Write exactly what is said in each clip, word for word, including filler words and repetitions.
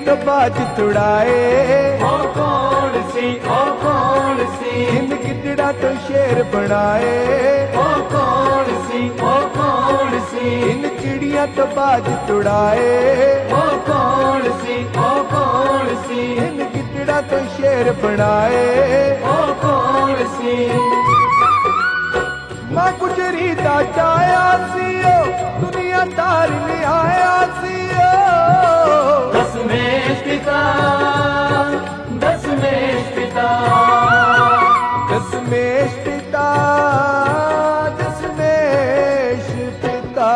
तो बाज तुड़ाए। ओ कौन सी, ओ कौन सी, जिन गिदड़ा तो शेर बनाए। ओ कौन सी, ओ कौन सी, इन चिड़िया तो बाज तुड़ाए। ओ कौन सी, ओ कौन सी, इन गिदड़ा तो शेर बनाए। ओ कौन सी। मां गुजरी दा जाया सीओ दुनिया तार में आया सीओ। दसवें पिता, दसवें पिता, दसमेश पिता, दसमेश पिता।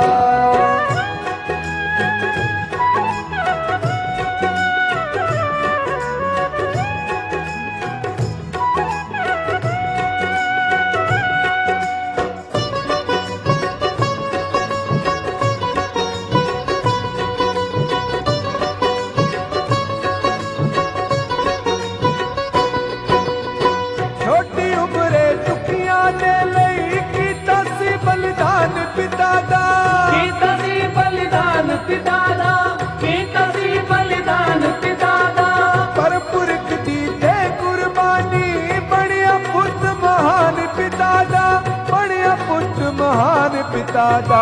छोटी उम्रे दुखिया ने लई कीता सी बलिदान पिता दा। कीता सी बलिदान पिता दा, कीता सी बलिदान पिता दा। पर पुरख दी ते कुर्बानी बड़िया पुत महान पिता दा। बड़िया पुत महान पिता दा।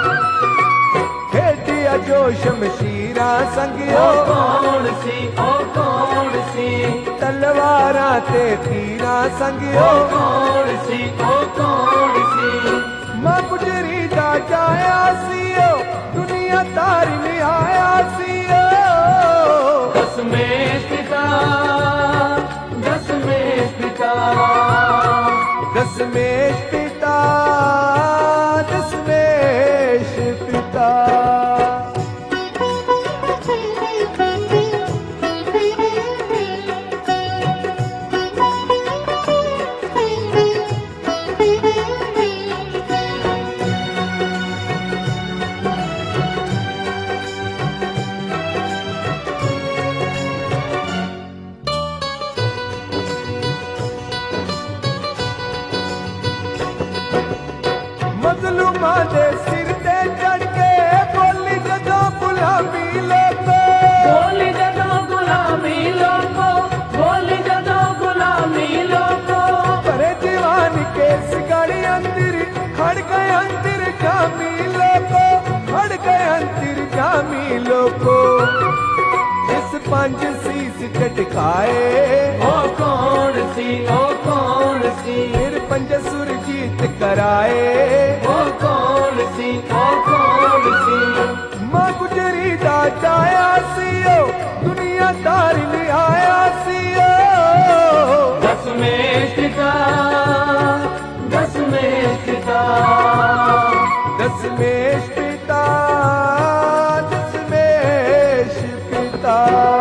खेडिया जो शमशीरा संगियो ओ कौन सी, ओ कौन सी, तलवारा ते तीरा संगियो। ओ कौन सी, ओ कौन सी। मां गुजरी दा जाया सीओ दुनिया तार में आया सीओ। दसवें पिता, दसवें पिता, दसमेश पिता, दसमेश पिता। मजलूमां दे सिर ते चढ़ के बोली जदों गुलामी लोको। बोली जदों गुलामी लोको, बोली जदों गुलामी लोको। परे दीवान के सिगड़ी अंदर खड़ गए अंदर जामी लोको। खड़ गए अंदर जामी लोको। इस पंज सीस झटकाए। ओ कौन सी, ओ कौन सी, फिर पंज सुर जीत कराए। ओ कौन सी, ओ कौन सी। मां गुजरी दा जाया सीओ दुनिया तार में आया सीओ। दसवें पिता, दसवें पिता, दसमेश पिता, दसमेश पिता।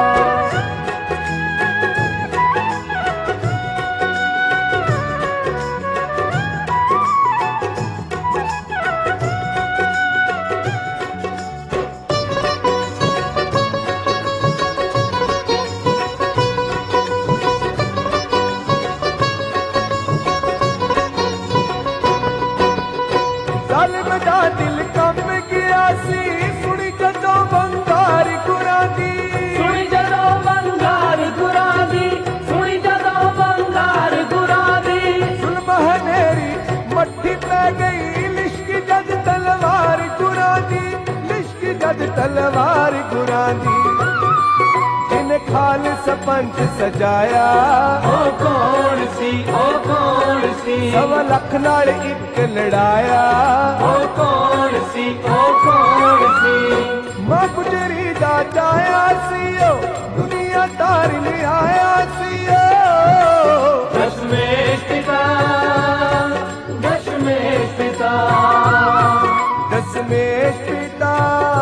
जालिम दा दिल कम गया सी सुनी जदों बंगार गुरां दी। सुनी जदों बंगार गुरां दी, सुनी जदों बंगार गुरां दी। जुल्म हनेरी मट्ठी पै गई लिश्क जद तलवार गुरां दी। लिश्क जद तलवार गुरां दी। जिन खालस पंच सजाया ओ कौन सी, ओ कौन सी, सवा लख नाल इक लड़ाया। ओ कौन सी, ओ कौन सी। मां गुजरी दा जाया सीओ दुनिया तार ले आया सीओ। दसवें पिता, दसवें पिता, दसमेश पिता,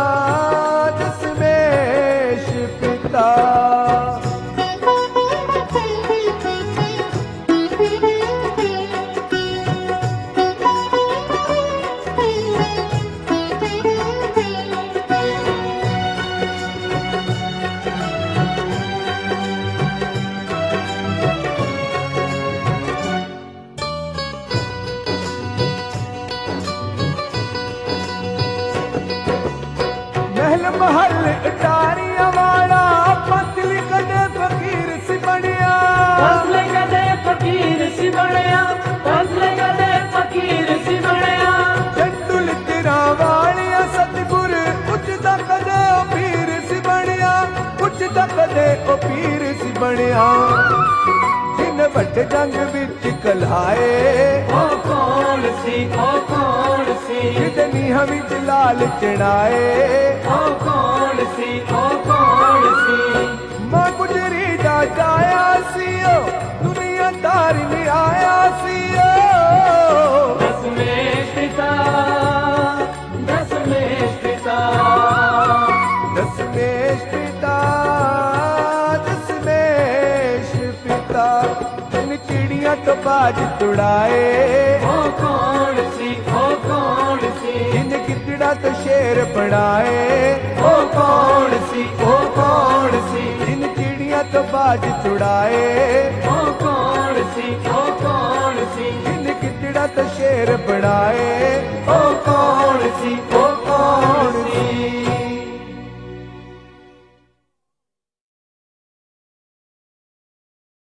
दसमेश पिता। महल महल अटारिया वाला ਦੁਨੀਆ ਜਿਨ ਵੱਡੇ ਜੰਗ ਵਿੱਚ ਕਲਾਏ ਉਹ ਕੌਣ ਸੀ ਉਹ ਕੌਣ ਸੀ ਜਿਹਦੇ ਨੀਹਾਂ ਵਿੱਚ ਲਾਲ ਚੜਾਏ ਉਹ ਕੌਣ ਸੀ ਉਹ ਕੌਣ ਸੀ ਮਾਂ ਗੁਜਰੀ ਦਾ ਜਾਇਆ ਸੀ ਉਹ ਦੁਨੀਆਦਾਰ ਨਹੀਂ ਆਇਆ ਸੀ ਉਹ ਦਸਵੇਂ ਪਿਤਾ ਦਸਵੇਂ ਪਿਤਾ ਦਸਮੇਸ਼ ਪਿਤਾ ਦਸਮੇਸ਼ ਪਿਤਾ ਜਿਨ ਚਿੜੀਆਂ ਤੋਂ ਬਾਜ ਤੁੜਾਏ ਉਹ ਕੌਣ ਸੀ ਉਹ ਕੌਣ ਸੀ ਜਿਨ ਗਿੱਦੜਾਂ ਤੋਂ ਸ਼ੇਰ ਬਣਾਏ ਉਹ ਕੌਣ ਸੀ ਉਹ ਕੌਣ ਸੀ ਜਿਨ ਚਿੜੀਆਂ ਤੋਂ ਬਾਜ ਤੁੜਾਏ ਉਹ ਕੌਣ ਸੀ ਉਹ ਕੌਣ ਸੀ ਜਿਨ ਗਿੱਦੜਾਂ ਤੋਂ ਸ਼ੇਰ ਬਣਾਏ ਉਹ ਕੌਣ ਸੀ